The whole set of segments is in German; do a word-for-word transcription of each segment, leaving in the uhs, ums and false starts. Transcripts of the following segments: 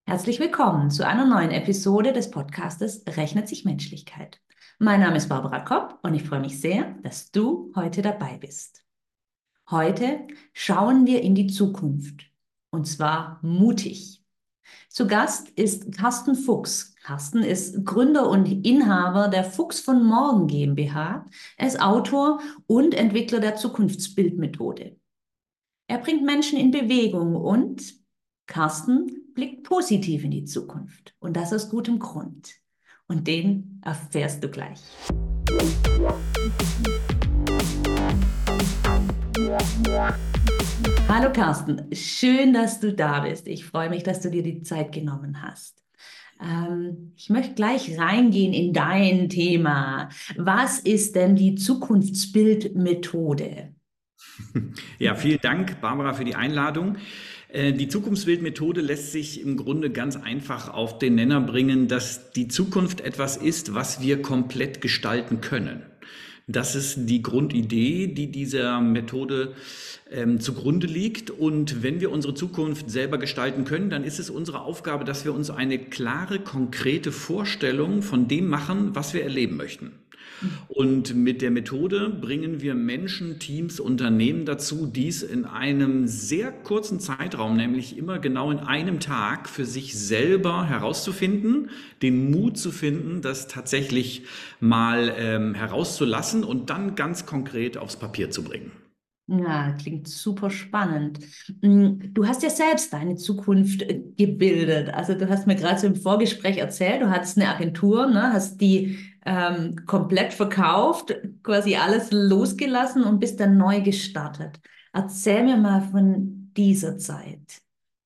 Herzlich willkommen zu einer neuen Episode des Podcastes Rechnet sich Menschlichkeit. Mein Name ist Barbara Kopp und ich freue mich sehr, dass du heute dabei bist. Heute schauen wir in die Zukunft und zwar mutig. Zu Gast ist Carsten Fuchs. Carsten ist Gründer und Inhaber der Fuchs von Morgen GmbH. Er ist Autor und Entwickler der Zukunftsbildmethode. Er bringt Menschen in Bewegung und Carsten blickt positiv in die Zukunft. Und das aus gutem Grund. Und den erfährst du gleich. Hallo Carsten, schön, dass du da bist. Ich freue mich, dass du dir die Zeit genommen hast. Ähm, ich möchte gleich reingehen in dein Thema. Was ist denn die Zukunftsbildmethode? Ja, vielen Dank, Barbara, für die Einladung. Äh, Die Zukunftsbildmethode lässt sich im Grunde ganz einfach auf den Nenner bringen, dass die Zukunft etwas ist, was wir komplett gestalten können. Das ist die Grundidee, die dieser Methode ähm, zugrunde liegt. Und wenn wir unsere Zukunft selber gestalten können, dann ist es unsere Aufgabe, dass wir uns eine klare, konkrete Vorstellung von dem machen, was wir erleben möchten. Und mit der Methode bringen wir Menschen, Teams, Unternehmen dazu, dies in einem sehr kurzen Zeitraum, nämlich immer genau in einem Tag, für sich selber herauszufinden, den Mut zu finden, das tatsächlich mal ähm, herauszulassen und dann ganz konkret aufs Papier zu bringen. Ja, klingt super spannend. Mm, Du hast ja selbst deine Zukunft äh, gebildet. Also du hast mir gerade so im Vorgespräch erzählt, du hattest eine Agentur, ne, hast die ähm, komplett verkauft, quasi alles losgelassen und bist dann neu gestartet. Erzähl mir mal von dieser Zeit.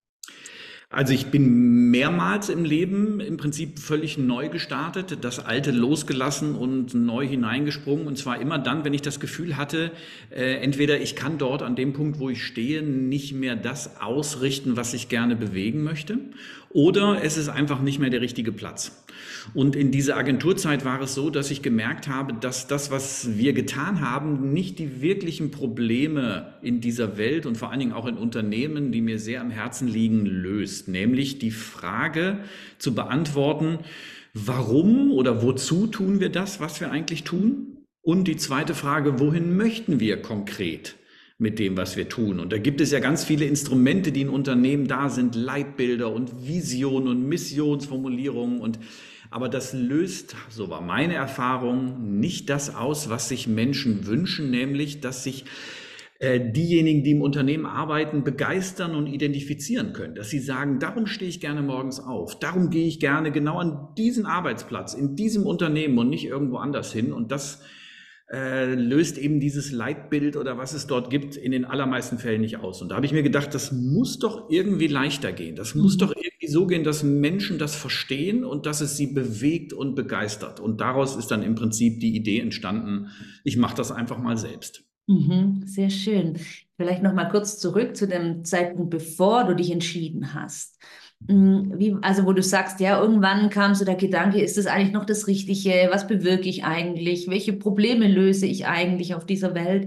Also ich bin mehrmals im Leben im Prinzip völlig neu gestartet, das Alte losgelassen und neu hineingesprungen. Und zwar immer dann, wenn ich das Gefühl hatte, äh, entweder ich kann dort an dem Punkt, wo ich stehe, nicht mehr das ausrichten, was ich gerne bewegen möchte, oder es ist einfach nicht mehr der richtige Platz. Und in dieser Agenturzeit war es so, dass ich gemerkt habe, dass das, was wir getan haben, nicht die wirklichen Probleme in dieser Welt und vor allen Dingen auch in Unternehmen, die mir sehr am Herzen liegen, löst. Nämlich die Frage zu beantworten, warum oder wozu tun wir das, was wir eigentlich tun? Und die zweite Frage, wohin möchten wir konkret mit dem, was wir tun? Und da gibt es ja ganz viele Instrumente, die in Unternehmen da sind, Leitbilder und Visionen und Missionsformulierungen und aber das löst, so war meine Erfahrung, nicht das aus, was sich Menschen wünschen, nämlich, dass sich äh, diejenigen, die im Unternehmen arbeiten, begeistern und identifizieren können. Dass sie sagen, darum stehe ich gerne morgens auf, darum gehe ich gerne genau an diesen Arbeitsplatz, in diesem Unternehmen und nicht irgendwo anders hin. Und das äh, löst eben dieses Leitbild oder was es dort gibt in den allermeisten Fällen nicht aus. Und da habe ich mir gedacht, das muss doch irgendwie leichter gehen. Das muss doch irgendwie so gehen, dass Menschen das verstehen und dass es sie bewegt und begeistert. Und daraus ist dann im Prinzip die Idee entstanden, ich mache das einfach mal selbst. Mhm, sehr schön. Vielleicht noch mal kurz zurück zu dem Zeitpunkt, bevor du dich entschieden hast. Mm, Wie, also wo du sagst, ja, irgendwann kam so der Gedanke, ist das eigentlich noch das Richtige? Was bewirke ich eigentlich? Welche Probleme löse ich eigentlich auf dieser Welt?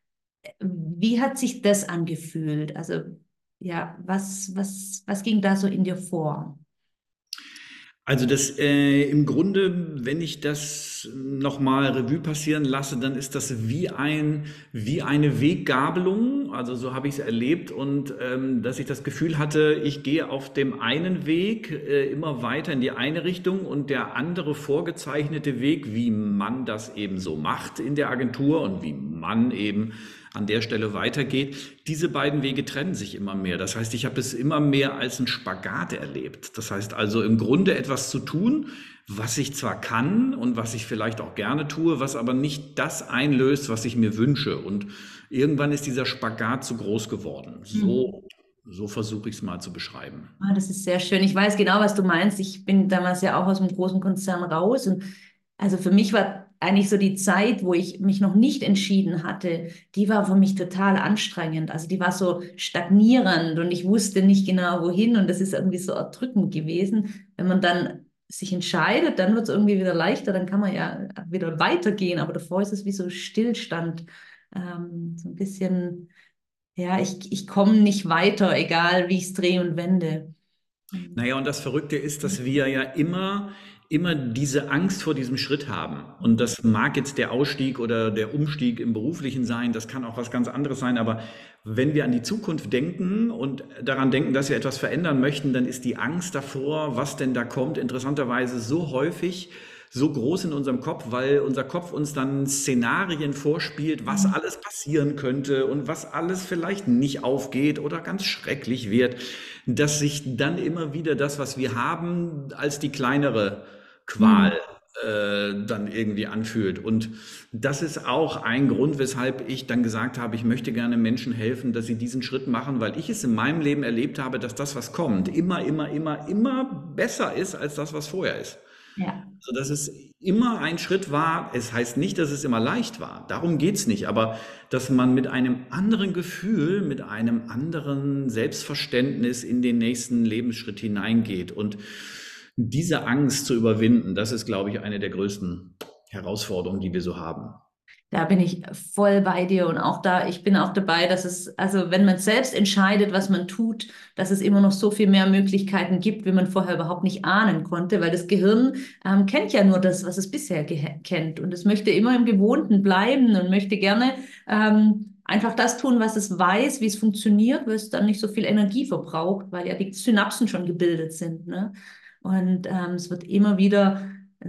Wie hat sich das angefühlt? Also ja, was, was, was ging da so in dir vor? Also das äh, im Grunde, wenn ich das nochmal Revue passieren lasse, dann ist das wie ein, wie eine Weggabelung. Also so habe ich es erlebt und ähm, dass ich das Gefühl hatte, ich gehe auf dem einen Weg äh, immer weiter in die eine Richtung und der andere vorgezeichnete Weg, wie man das eben so macht in der Agentur und wie man eben an der Stelle weitergeht. Diese beiden Wege trennen sich immer mehr. Das heißt, ich habe es immer mehr als ein Spagat erlebt. Das heißt also im Grunde etwas zu tun, was ich zwar kann und was ich vielleicht auch gerne tue, was aber nicht das einlöst, was ich mir wünsche. Und irgendwann ist dieser Spagat zu groß geworden. So, so versuche ich es mal zu beschreiben. Ah, das ist sehr schön. Ich weiß genau, was du meinst. Ich bin damals ja auch aus einem großen Konzern raus. Und also für mich war eigentlich so die Zeit, wo ich mich noch nicht entschieden hatte, die war für mich total anstrengend. Also die war so stagnierend und ich wusste nicht genau wohin. Und das ist irgendwie so erdrückend gewesen. Wenn man dann sich entscheidet, dann wird es irgendwie wieder leichter, dann kann man ja wieder weitergehen. Aber davor ist es wie so Stillstand. Ähm, so ein bisschen. Ja, ich, ich komme nicht weiter, egal wie ich es drehe und wende. Naja, und das Verrückte ist, dass wir ja immer, immer diese Angst vor diesem Schritt haben. Und das mag jetzt der Ausstieg oder der Umstieg im Beruflichen sein, das kann auch was ganz anderes sein, aber wenn wir an die Zukunft denken und daran denken, dass wir etwas verändern möchten, dann ist die Angst davor, was denn da kommt, interessanterweise so häufig, so groß in unserem Kopf, weil unser Kopf uns dann Szenarien vorspielt, was Mhm. alles passieren könnte und was alles vielleicht nicht aufgeht oder ganz schrecklich wird, dass sich dann immer wieder das, was wir haben, als die kleinere Qual Mhm. äh, dann irgendwie anfühlt. Und das ist auch ein Grund, weshalb ich dann gesagt habe, ich möchte gerne Menschen helfen, dass sie diesen Schritt machen, weil ich es in meinem Leben erlebt habe, dass das, was kommt, immer, immer, immer, immer besser ist als das, was vorher ist. Ja. Also, dass es immer ein Schritt war. Es heißt nicht, dass es immer leicht war. Darum geht's nicht. Aber dass man mit einem anderen Gefühl, mit einem anderen Selbstverständnis in den nächsten Lebensschritt hineingeht. Und diese Angst zu überwinden, das ist, glaube ich, eine der größten Herausforderungen, die wir so haben. Da bin ich voll bei dir und auch da, ich bin auch dabei, dass es, also wenn man selbst entscheidet, was man tut, dass es immer noch so viel mehr Möglichkeiten gibt, wie man vorher überhaupt nicht ahnen konnte, weil das Gehirn ähm, kennt ja nur das, was es bisher ge- kennt und es möchte immer im Gewohnten bleiben und möchte gerne ähm, einfach das tun, was es weiß, wie es funktioniert, weil es dann nicht so viel Energie verbraucht, weil ja die Synapsen schon gebildet sind, ne? Und ähm, es wird immer wieder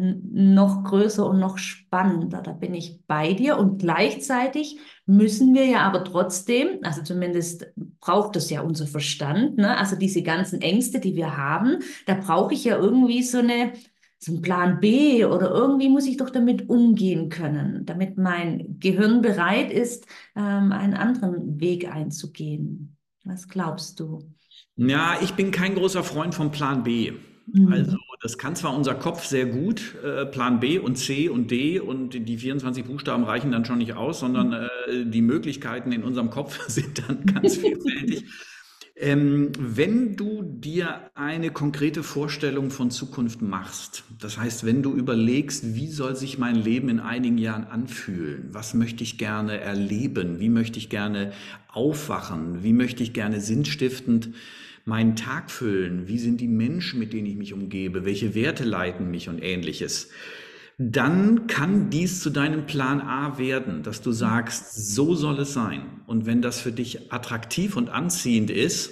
noch größer und noch spannender. Da bin ich bei dir. Und gleichzeitig müssen wir ja aber trotzdem, also zumindest braucht das ja unser Verstand, ne? Also diese ganzen Ängste, die wir haben, da brauche ich ja irgendwie so eine, so einen Plan B oder irgendwie muss ich doch damit umgehen können, damit mein Gehirn bereit ist, ähm, einen anderen Weg einzugehen. Was glaubst du? Ja, ich bin kein großer Freund von Plan B. Also, Mhm. das kann zwar unser Kopf sehr gut, äh, Plan B und C und D und die vierundzwanzig Buchstaben reichen dann schon nicht aus, sondern äh, die Möglichkeiten in unserem Kopf sind dann ganz vielfältig. Ähm, wenn du dir eine konkrete Vorstellung von Zukunft machst, das heißt, wenn du überlegst, wie soll sich mein Leben in einigen Jahren anfühlen, was möchte ich gerne erleben, wie möchte ich gerne aufwachen, wie möchte ich gerne sinnstiftend meinen Tag füllen, wie sind die Menschen, mit denen ich mich umgebe, welche Werte leiten mich und ähnliches, dann kann dies zu deinem Plan A werden, dass du sagst, so soll es sein. Und wenn das für dich attraktiv und anziehend ist,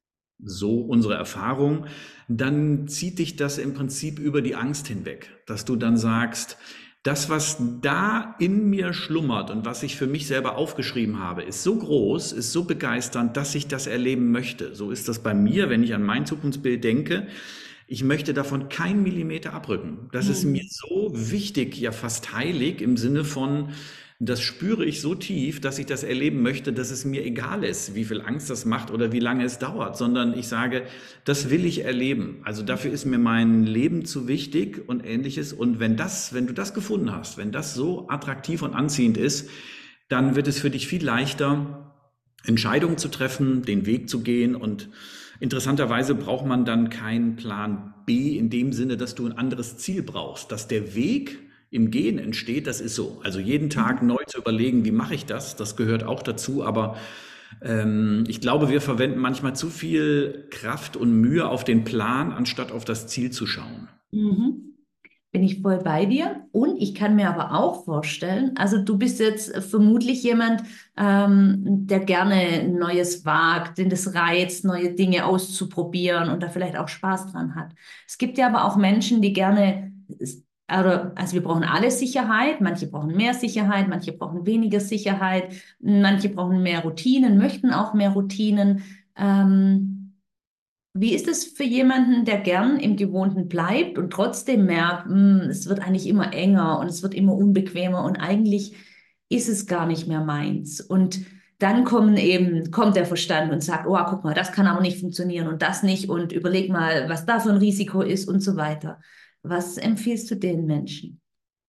so unsere Erfahrung, dann zieht dich das im Prinzip über die Angst hinweg, dass du dann sagst, das, was da in mir schlummert und was ich für mich selber aufgeschrieben habe, ist so groß, ist so begeisternd, dass ich das erleben möchte. So ist das bei mir, wenn ich an mein Zukunftsbild denke. Ich möchte davon keinen Millimeter abrücken. Das ist mir Mhm. so wichtig, ja fast heilig im Sinne von, das spüre ich so tief, dass ich das erleben möchte, dass es mir egal ist, wie viel Angst das macht oder wie lange es dauert, sondern ich sage, das will ich erleben. Also dafür ist mir mein Leben zu wichtig und ähnliches. Und wenn das, wenn du das gefunden hast, wenn das so attraktiv und anziehend ist, dann wird es für dich viel leichter, Entscheidungen zu treffen, den Weg zu gehen. Und interessanterweise braucht man dann keinen Plan B in dem Sinne, dass du ein anderes Ziel brauchst. Dass der Weg im Gehen entsteht, das ist so. Also jeden Tag neu zu überlegen, wie mache ich das, das gehört auch dazu. Aber ähm, ich glaube, wir verwenden manchmal zu viel Kraft und Mühe auf den Plan, anstatt auf das Ziel zu schauen. Mhm. Bin ich voll bei dir. Und ich kann mir aber auch vorstellen, also du bist jetzt vermutlich jemand, ähm, der gerne Neues wagt, den das reizt, neue Dinge auszuprobieren und da vielleicht auch Spaß dran hat. Es gibt ja aber auch Menschen, die gerne, oder, also wir brauchen alle Sicherheit, manche brauchen mehr Sicherheit, manche brauchen weniger Sicherheit, manche brauchen mehr Routinen, möchten auch mehr Routinen. Ähm, Wie ist es für jemanden, der gern im Gewohnten bleibt und trotzdem merkt, "Hm, es wird eigentlich immer enger und es wird immer unbequemer und eigentlich ist es gar nicht mehr meins." Und dann kommen eben, kommt der Verstand und sagt, oh, guck mal, das kann aber nicht funktionieren und das nicht und überleg mal, was da für ein Risiko ist und so weiter. Was empfiehlst du den Menschen?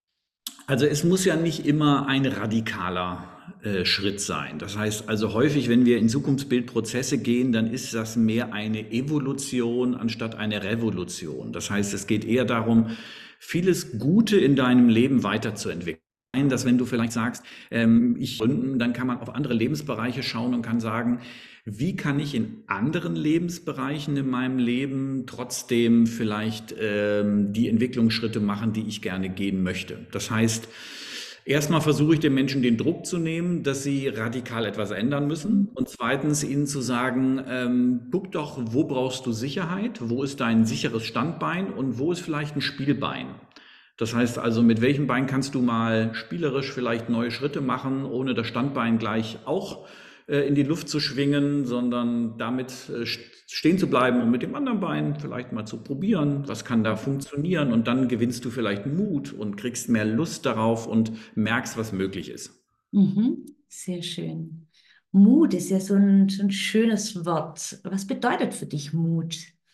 Also es muss ja nicht immer ein radikaler äh, Schritt sein. Das heißt also häufig, wenn wir in Zukunftsbildprozesse gehen, dann ist das mehr eine Evolution anstatt eine Revolution. Das heißt, es geht eher darum, vieles Gute in deinem Leben weiterzuentwickeln. dass wenn du vielleicht sagst, ähm, ich gründen, dann kann man auf andere Lebensbereiche schauen und kann sagen, wie kann ich in anderen Lebensbereichen in meinem Leben trotzdem vielleicht ähm, die Entwicklungsschritte machen, die ich gerne gehen möchte. Das heißt, erstmal versuche ich den Menschen den Druck zu nehmen, dass sie radikal etwas ändern müssen. Und zweitens ihnen zu sagen, ähm, guck doch, wo brauchst du Sicherheit, wo ist dein sicheres Standbein und wo ist vielleicht ein Spielbein. Das heißt also, mit welchem Bein kannst du mal spielerisch vielleicht neue Schritte machen, ohne das Standbein gleich auch äh, in die Luft zu schwingen, sondern damit äh, stehen zu bleiben und mit dem anderen Bein vielleicht mal zu probieren, was kann da funktionieren, und dann gewinnst du vielleicht Mut und kriegst mehr Lust darauf und merkst, was möglich ist. Mhm. Sehr schön. Mut ist ja so ein, so ein schönes Wort. Was bedeutet für dich Mut?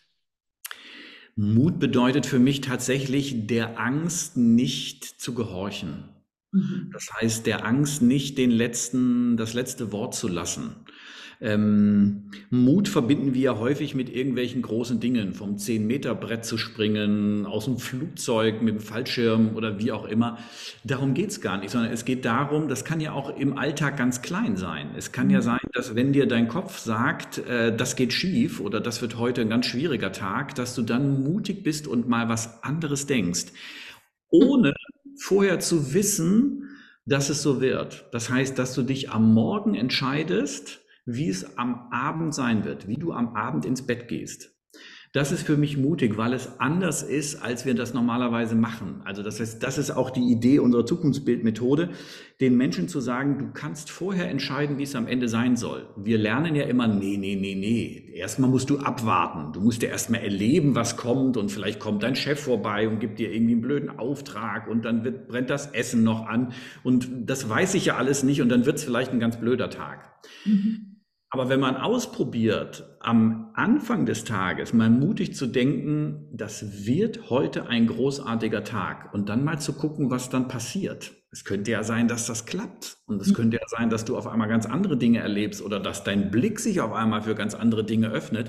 Mut bedeutet für mich tatsächlich, der Angst nicht zu gehorchen. Mhm. Das heißt, der Angst nicht den letzten, das letzte Wort zu lassen. Ähm, Mut verbinden wir ja häufig mit irgendwelchen großen Dingen, vom zehn-Meter-Brett zu springen, aus dem Flugzeug mit dem Fallschirm oder wie auch immer. Darum geht's gar nicht, sondern es geht darum, das kann ja auch im Alltag ganz klein sein. Es kann ja sein, dass wenn dir dein Kopf sagt, äh, das geht schief oder das wird heute ein ganz schwieriger Tag, dass du dann mutig bist und mal was anderes denkst, ohne vorher zu wissen, dass es so wird. Das heißt, dass du dich am Morgen entscheidest, wie es am Abend sein wird, wie du am Abend ins Bett gehst. Das ist für mich mutig, weil es anders ist, als wir das normalerweise machen. Also das heißt, das ist auch die Idee unserer Zukunftsbildmethode, den Menschen zu sagen, du kannst vorher entscheiden, wie es am Ende sein soll. Wir lernen ja immer, nee, nee, nee, nee. Erstmal musst du abwarten. Du musst ja erstmal erleben, was kommt, und vielleicht kommt dein Chef vorbei und gibt dir irgendwie einen blöden Auftrag und dann wird, brennt das Essen noch an und das weiß ich ja alles nicht und dann wird es vielleicht ein ganz blöder Tag. Mhm. Aber wenn man ausprobiert, am Anfang des Tages mal mutig zu denken, das wird heute ein großartiger Tag, und dann mal zu gucken, was dann passiert. Es könnte ja sein, dass das klappt, und es könnte ja sein, dass du auf einmal ganz andere Dinge erlebst oder dass dein Blick sich auf einmal für ganz andere Dinge öffnet.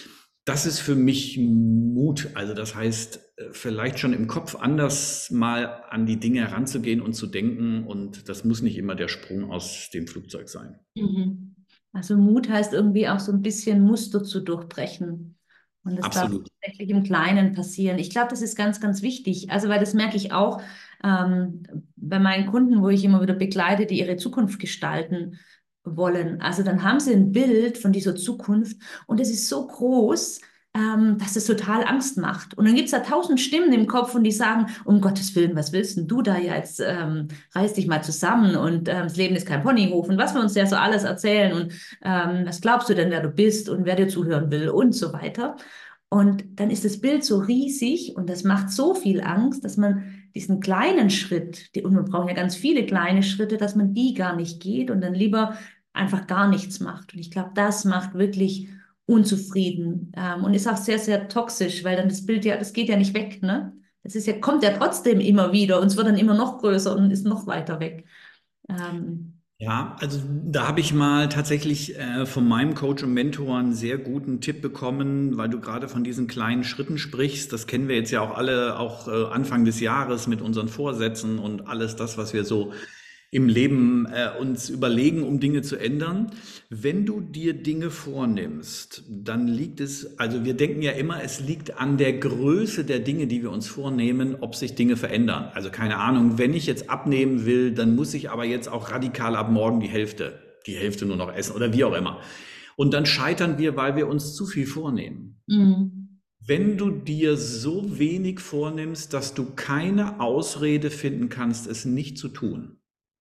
Das ist für mich Mut. Also das heißt, vielleicht schon im Kopf anders mal an die Dinge heranzugehen und zu denken, und das muss nicht immer der Sprung aus dem Flugzeug sein. Mhm. Also Mut heißt irgendwie auch so ein bisschen Muster zu durchbrechen. Und das darf Absolut. tatsächlich im Kleinen passieren. Ich glaube, das ist ganz, ganz wichtig. Also, weil das merke ich auch ähm, bei meinen Kunden, wo ich immer wieder begleite, die ihre Zukunft gestalten wollen. Also dann haben sie ein Bild von dieser Zukunft und es ist so groß, ähm, dass es total Angst macht. Und dann gibt es da tausend Stimmen im Kopf und die sagen, um Gottes Willen, was willst denn du da jetzt? Ähm, reiß dich mal zusammen und ähm, das Leben ist kein Ponyhof und was wir uns ja so alles erzählen und ähm, was glaubst du denn, wer du bist und wer dir zuhören will und so weiter. Und dann ist das Bild so riesig und das macht so viel Angst, dass man diesen kleinen Schritt, die, und wir brauchen ja ganz viele kleine Schritte, dass man die gar nicht geht und dann lieber einfach gar nichts macht. Und ich glaube, das macht wirklich unzufrieden ähm, und ist auch sehr, sehr toxisch, weil dann das Bild ja, das geht ja nicht weg, ne? Das ist ja, kommt ja trotzdem immer wieder und es wird dann immer noch größer und ist noch weiter weg. Ähm, Ja, also da habe ich mal tatsächlich äh, von meinem Coach und Mentor einen sehr guten Tipp bekommen, weil du gerade von diesen kleinen Schritten sprichst. Das kennen wir jetzt ja auch alle, auch äh, Anfang des Jahres mit unseren Vorsätzen und alles das, was wir so im Leben äh, uns überlegen, um Dinge zu ändern. Wenn du dir Dinge vornimmst, dann liegt es, also wir denken ja immer, es liegt an der Größe der Dinge, die wir uns vornehmen, ob sich Dinge verändern. Also keine Ahnung, wenn ich jetzt abnehmen will, dann muss ich aber jetzt auch radikal ab morgen die Hälfte, die Hälfte nur noch essen oder wie auch immer. Und dann scheitern wir, weil wir uns zu viel vornehmen. mm, Wenn du dir so wenig vornimmst, dass du keine Ausrede finden kannst, es nicht zu tun.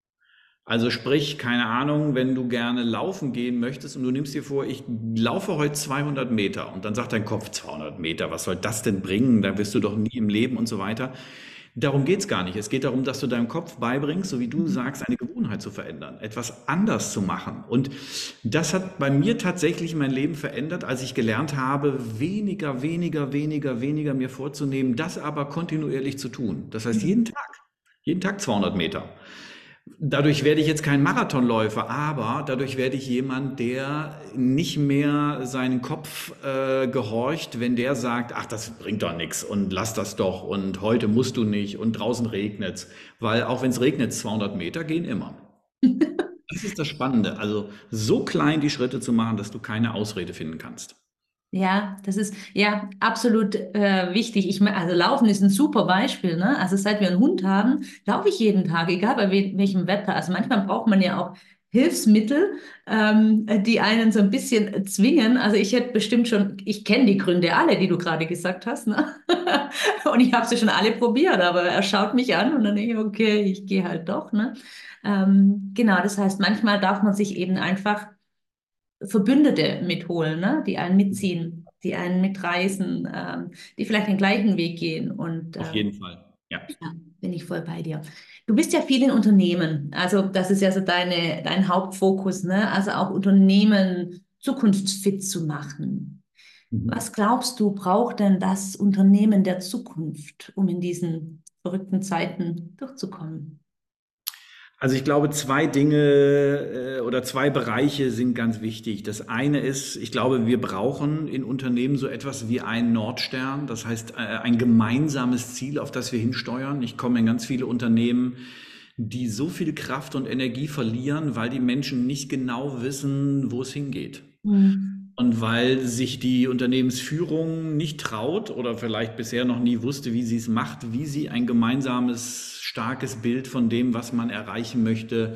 Also sprich, keine Ahnung, wenn du gerne laufen gehen möchtest und du nimmst dir vor, ich laufe heute zweihundert Meter, und dann sagt dein Kopf, zweihundert Meter, was soll das denn bringen? Da wirst du doch nie im Leben und so weiter. Darum geht's gar nicht. Es geht darum, dass du deinem Kopf beibringst, so wie du sagst, eine Gewohnheit zu verändern, etwas anders zu machen. Und das hat bei mir tatsächlich mein Leben verändert, als ich gelernt habe, weniger, weniger, weniger, weniger mir vorzunehmen, das aber kontinuierlich zu tun. Das heißt, jeden Tag, jeden Tag zweihundert Meter. Dadurch werde ich jetzt kein Marathonläufer, aber dadurch werde ich jemand, der nicht mehr seinen Kopf äh, gehorcht, wenn der sagt, ach, das bringt doch nichts und lass das doch und heute musst du nicht und draußen regnet's, weil auch wenn es regnet, zweihundert Meter gehen immer. Das ist das Spannende, also so klein die Schritte zu machen, dass du keine Ausrede finden kannst. Ja, das ist ja absolut äh, wichtig. Ich meine, also Laufen ist ein super Beispiel, ne? Also seit wir einen Hund haben, laufe ich jeden Tag, egal bei we welchem Wetter. Also manchmal braucht man ja auch Hilfsmittel, ähm, die einen so ein bisschen zwingen. Also ich hätte bestimmt schon, ich kenne die Gründe alle, die du gerade gesagt hast, ne? Und ich habe sie schon alle probiert, aber er schaut mich an und dann denke ich, okay, ich gehe halt doch, ne? Ähm, genau, das heißt, manchmal darf man sich eben einfach Verbündete mitholen, ne? Die einen mitziehen, die einen mitreißen, ähm, die vielleicht den gleichen Weg gehen. Und Auf ähm, jeden Fall. Ja. ja, bin ich voll bei dir. Du bist ja viel in Unternehmen. Also das ist ja so deine, dein Hauptfokus, ne? Also auch Unternehmen zukunftsfit zu machen. Mhm. Was glaubst du, braucht denn das Unternehmen der Zukunft, um in diesen verrückten Zeiten durchzukommen? Also ich glaube, zwei Dinge äh, oder zwei Bereiche sind ganz wichtig. Das eine ist, ich glaube, wir brauchen in Unternehmen so etwas wie einen Nordstern, das heißt äh, ein gemeinsames Ziel, auf das wir hinsteuern. Ich komme in ganz viele Unternehmen, die so viel Kraft und Energie verlieren, weil die Menschen nicht genau wissen, wo es hingeht. Hm. Und weil sich die Unternehmensführung nicht traut oder vielleicht bisher noch nie wusste, wie sie es macht, wie sie ein gemeinsames, starkes Bild von dem, was man erreichen möchte,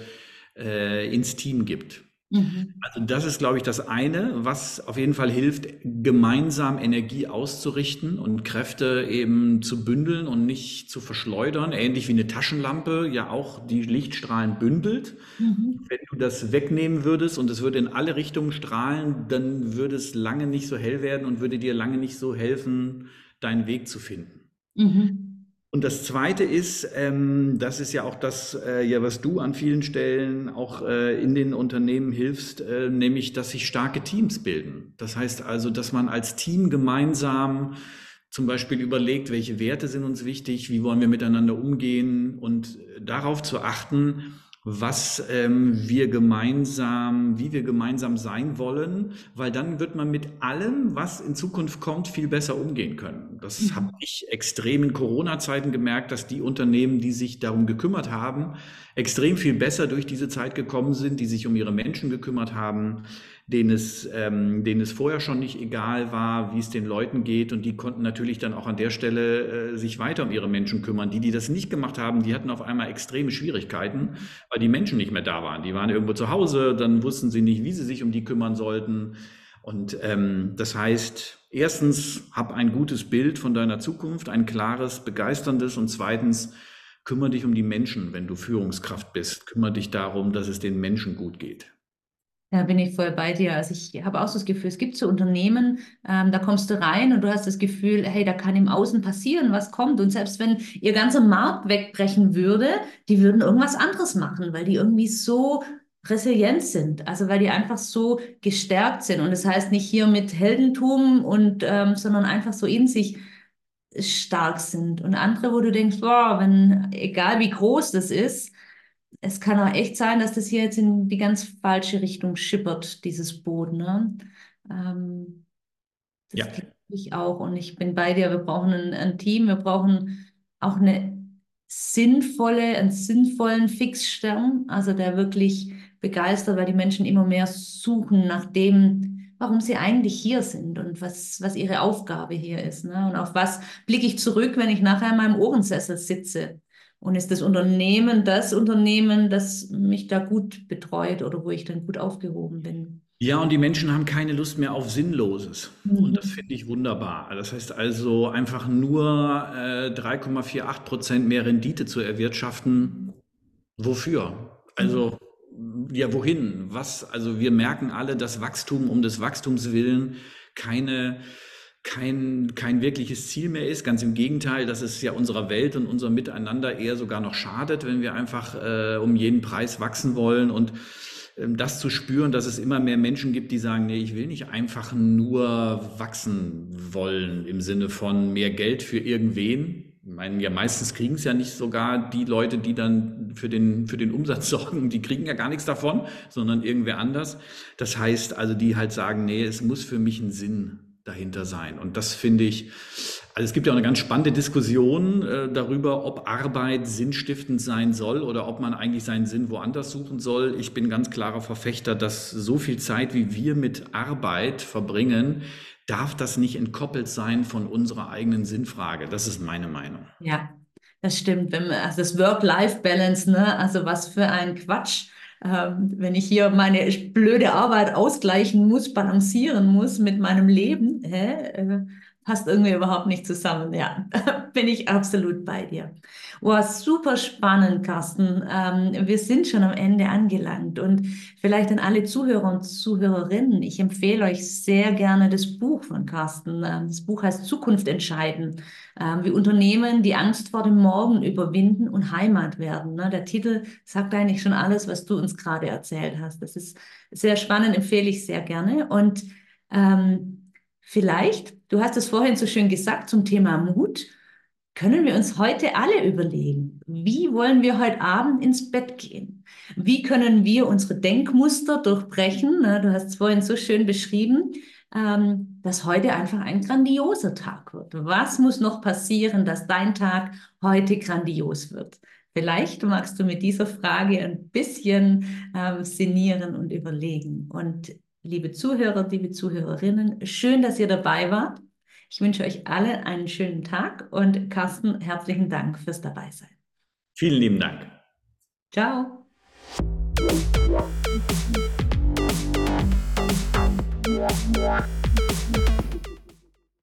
äh, ins Team gibt. Mhm. Also das ist, glaube ich, das eine, was auf jeden Fall hilft, gemeinsam Energie auszurichten und Kräfte eben zu bündeln und nicht zu verschleudern, ähnlich wie eine Taschenlampe ja auch die Lichtstrahlen bündelt. Mhm. Wenn du das wegnehmen würdest und es würde in alle Richtungen strahlen, dann würde es lange nicht so hell werden und würde dir lange nicht so helfen, deinen Weg zu finden. Mhm. Und das Zweite ist, ähm, das ist ja auch das, äh, ja, was du an vielen Stellen auch äh, in den Unternehmen hilfst, äh, nämlich, dass sich starke Teams bilden. Das heißt also, dass man als Team gemeinsam zum Beispiel überlegt, welche Werte sind uns wichtig, wie wollen wir miteinander umgehen und darauf zu achten, was ähm, wir gemeinsam, wie wir gemeinsam sein wollen, weil dann wird man mit allem, was in Zukunft kommt, viel besser umgehen können. Das habe Mhm. ich extrem in Corona-Zeiten gemerkt, dass die Unternehmen, die sich darum gekümmert haben, extrem viel besser durch diese Zeit gekommen sind, die sich um ihre Menschen gekümmert haben, denen es, ähm, denen es vorher schon nicht egal war, wie es den Leuten geht. Und die konnten natürlich dann auch an der Stelle äh, sich weiter um ihre Menschen kümmern. Die, die das nicht gemacht haben, die hatten auf einmal extreme Schwierigkeiten, weil die Menschen nicht mehr da waren. Die waren irgendwo zu Hause, dann wussten sie nicht, wie sie sich um die kümmern sollten. Und ähm, das heißt, erstens, hab ein gutes Bild von deiner Zukunft, ein klares, begeisterndes und zweitens, kümmere dich um die Menschen, wenn du Führungskraft bist. Kümmere dich darum, dass es den Menschen gut geht. Da bin ich voll bei dir. Also ich habe auch so das Gefühl, es gibt so Unternehmen, ähm, da kommst du rein und du hast das Gefühl, hey, da kann im Außen passieren, was kommt. Und selbst wenn ihr ganzer Markt wegbrechen würde, die würden irgendwas anderes machen, weil die irgendwie so resilient sind. Also weil die einfach so gestärkt sind. Und das heißt nicht hier mit Heldentum und, ähm, sondern einfach so in sich stark sind. Und andere, wo du denkst, boah, wenn, egal wie groß das ist, es kann auch echt sein, dass das hier jetzt in die ganz falsche Richtung schippert, dieses Boot, ne? Ähm, Ja, Das glaube ich auch. Und ich bin bei dir. Wir brauchen ein, ein Team. Wir brauchen auch eine sinnvolle, einen sinnvollen Fixstern, also der wirklich begeistert, weil die Menschen immer mehr suchen nach dem, warum sie eigentlich hier sind und was, was ihre Aufgabe hier ist. Ne? Und auf was blicke ich zurück, wenn ich nachher in meinem Ohrensessel sitze? Und ist das Unternehmen das Unternehmen, das mich da gut betreut oder wo ich dann gut aufgehoben bin? ja, und die Menschen haben keine Lust mehr auf Sinnloses. Und das Mhm. finde ich wunderbar. Das heißt also, einfach nur äh, drei Komma achtundvierzig Prozent mehr Rendite zu erwirtschaften. Wofür? Mhm. Also, ja, wohin? Was? Also, wir merken alle, dass Wachstum um des Wachstums willen keine, kein, kein wirkliches Ziel mehr ist. Ganz im Gegenteil, dass es ja unserer Welt und unserem Miteinander eher sogar noch schadet, wenn wir einfach äh, um jeden Preis wachsen wollen. Und ähm, das zu spüren, dass es immer mehr Menschen gibt, die sagen, nee, ich will nicht einfach nur wachsen wollen im Sinne von mehr Geld für irgendwen, meine, ja, meistens kriegen es ja nicht sogar die Leute, die dann für den, für den Umsatz sorgen, die kriegen ja gar nichts davon, sondern irgendwer anders. Das heißt also, die halt sagen, nee, es muss für mich ein Sinn dahinter sein. Und das finde ich, also es gibt ja auch eine ganz spannende Diskussion äh, darüber, ob Arbeit sinnstiftend sein soll oder ob man eigentlich seinen Sinn woanders suchen soll. Ich bin ganz klarer Verfechter, dass so viel Zeit, wie wir mit Arbeit verbringen, darf das nicht entkoppelt sein von unserer eigenen Sinnfrage. Das ist meine Meinung. Ja, das stimmt. Wenn man, also das Work-Life-Balance, ne? Also was für ein Quatsch. Ähm, wenn ich hier meine blöde Arbeit ausgleichen muss, balancieren muss mit meinem Leben, hä? Äh, passt irgendwie überhaupt nicht zusammen. Ja, bin ich absolut bei dir. Wow, super spannend, Carsten. Ähm, wir sind schon am Ende angelangt und vielleicht an alle Zuhörer und Zuhörerinnen. Ich empfehle euch sehr gerne das Buch von Carsten. Ähm, das Buch heißt Zukunft entscheiden, ähm, wie Unternehmen die Angst vor dem Morgen überwinden und Heimat werden. Ne? Der Titel sagt eigentlich schon alles, was du uns gerade erzählt hast. Das ist sehr spannend, empfehle ich sehr gerne. Und ähm, vielleicht, du hast es vorhin so schön gesagt zum Thema Mut, können wir uns heute alle überlegen, wie wollen wir heute Abend ins Bett gehen? Wie können wir unsere Denkmuster durchbrechen? Ne? Du hast es vorhin so schön beschrieben, ähm, dass heute einfach ein grandioser Tag wird. Was muss noch passieren, dass dein Tag heute grandios wird? Vielleicht magst du mit dieser Frage ein bisschen ähm, sinnieren und überlegen. Und liebe Zuhörer, liebe Zuhörerinnen, schön, dass ihr dabei wart. Ich wünsche euch alle einen schönen Tag und Carsten, herzlichen Dank fürs Dabeisein. Vielen lieben Dank. Ciao. Yeah.